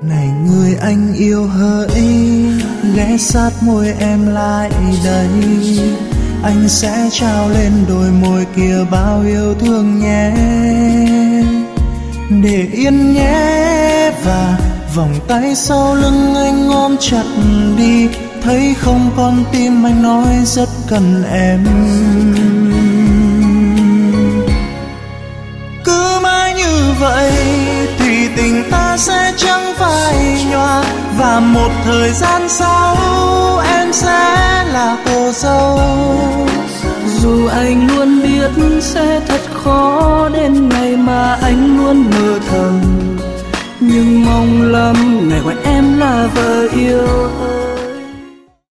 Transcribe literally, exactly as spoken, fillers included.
Này người anh yêu hỡi, ghé sát môi em lại đây, anh sẽ trao lên đôi môi kia bao yêu thương nhé. Để yên nhé, và vòng tay sau lưng anh ôm chặt đi, thấy không con tim anh nói rất cần em. Cứ mãi như vậy thì tình ta sẽ chẳng phai nhòa, và một thời gian sau em sẽ là cô dâu. Dù anh luôn biết sẽ thật khó đến ngày mà anh luôn mơ thầm, nhưng mong lắm ngày gọi em là vợ yêu.